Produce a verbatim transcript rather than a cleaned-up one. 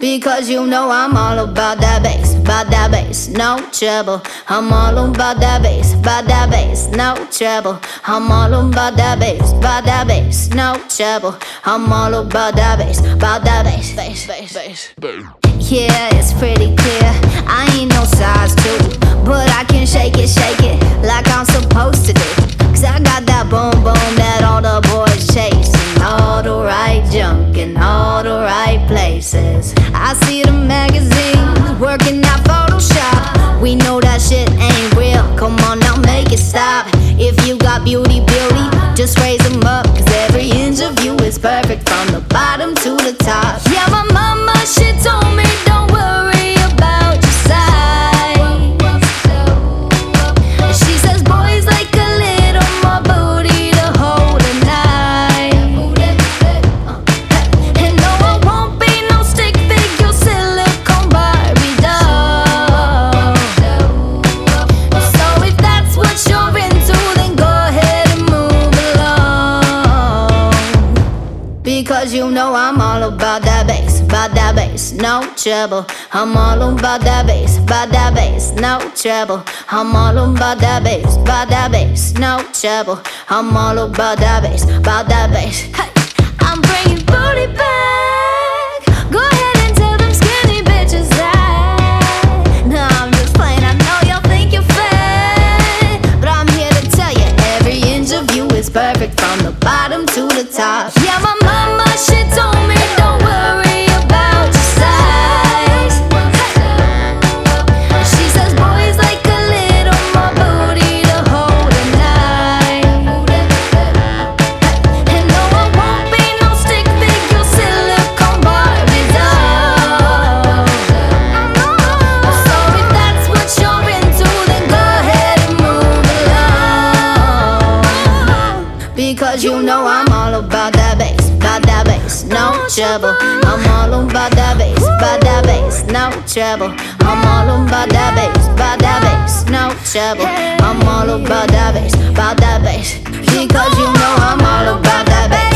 Because you know I'm all about that bass, about that bass, no trouble. I'm all about that bass, about that bass, no trouble. I'm all about that bass, about that bass, no trouble. I'm all about that bass, about that bass, bass, bass, bass. Yeah, it's pretty clear, I ain't no size two, but I can shake it, shake it like I'm supposed to do. Cause I got that boom boom that all the boys chasing, all the right junk in all the right places. I see the magazines working out Photoshop. We know that shit ain't real, come on now make it stop. If you got beauty, beauty, just raise them up. Cause every inch of you is perfect from the bottom to the top. Yeah, my mama, she told me don't worry about your size. She says boys like a little more booty to hold a knife. And no, I won't be no stick figure silicone Barbie doll. So if that's what you're into, then go ahead and move along. Because you know I'm all about that bass, about that bass, no trouble. I'm all about that bass, about that bass, no trouble. I'm all about that bass, about that bass, no trouble. I'm all about that bass, about that bass. Hey, I'm bringing booty back. Go ahead and tell them skinny bitches that. No, I'm just playing, I know y'all think you're fat, but I'm here to tell you every inch of you is perfect from the bottom to the top. Yeah, my mama, she told me don't worry about your size. She says boys like a little more booty to hold a knife. And no, I won't be no stick figure silicone Barbie doll. So if that's what you're into, then go ahead and move along. Because you know I'm all about that bass, about that bass, no trouble. I'm all about that bass, about that bass, no trouble. I'm all about that bass, about that bass, no trouble. I'm all about that bass, about that bass. Because you know I'm all about that bass.